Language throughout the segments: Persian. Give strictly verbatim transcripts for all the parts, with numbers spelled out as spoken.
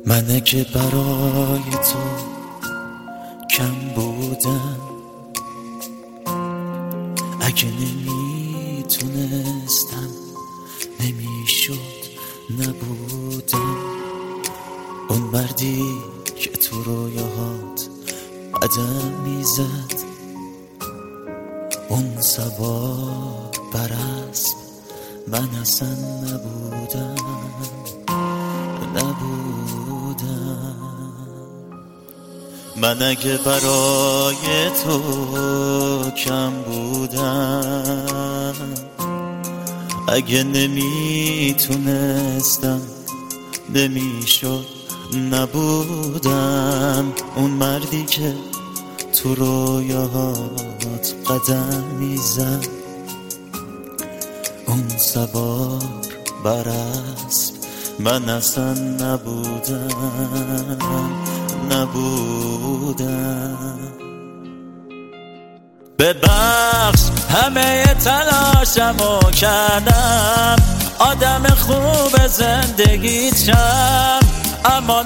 منه که برای تو کم بودم، اگه نمیتونستم نمیشد نبودم. اون مردی که تو رویاهات قدم میزد، اون سوار بر اسب من اصلا نبودم نبودم. من اگه برای تو کم بودم، اگه نمیتونستم نمیشد نبودم. اون مردی که تو رویاهات قدم میزد، اون سوار بر اسب من اصلا نبودم نبودم. ببخش همه تلاشمو کردم، آدم خوب زندگیت شم، اما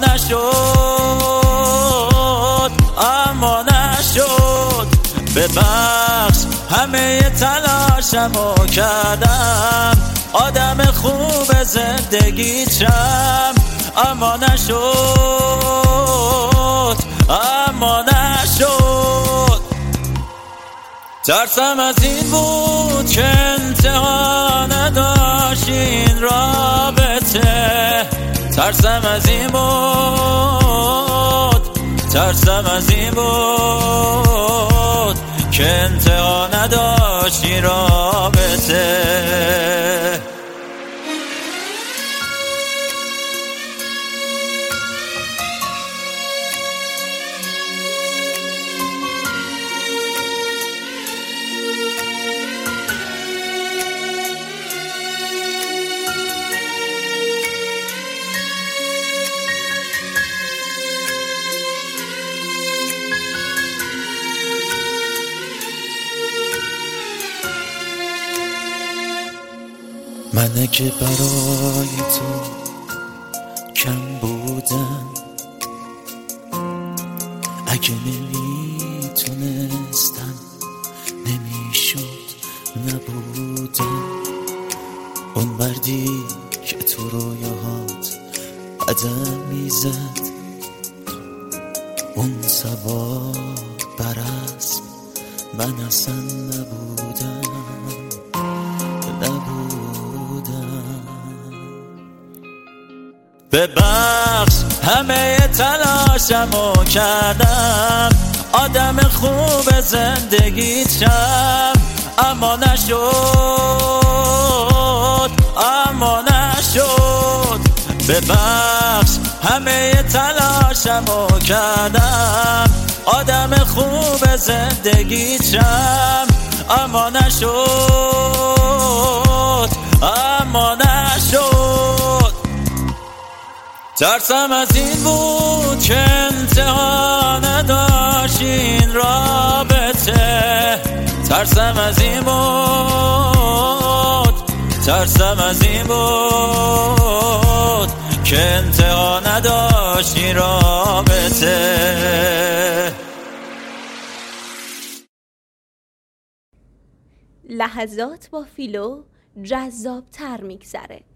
نشد اما نشد. ببخش همه تلاشمو کردم، آدم خوب زندگیت شم، اما نشد اما نشد. ترسم از این بود که انتها نداشت این رابطه، ترسم از این بود ترسم از این بود که انتها نداشت این رابطه. منه که برای تو کم بودم، اگه نمیتونستم نمیشد نبودم. اون مردی که تو رویاهات قدم میزد، اون سوار بر اسب من اصلا نبودم نبودم. ببخش همه تلاشمو کردم، آدم خوب زندگیت شم، اما نشد اما نشد. ببخش همه تلاشمو کردم، آدم خوب زندگیت شم، اما نشد اما نشد. ترسم از این بود که انتها نداشت این رابطه، ترسم از این بود ترسم از این بود که انتها نداشت این رابطه. لحظات با فیلو جذاب تر میگذره.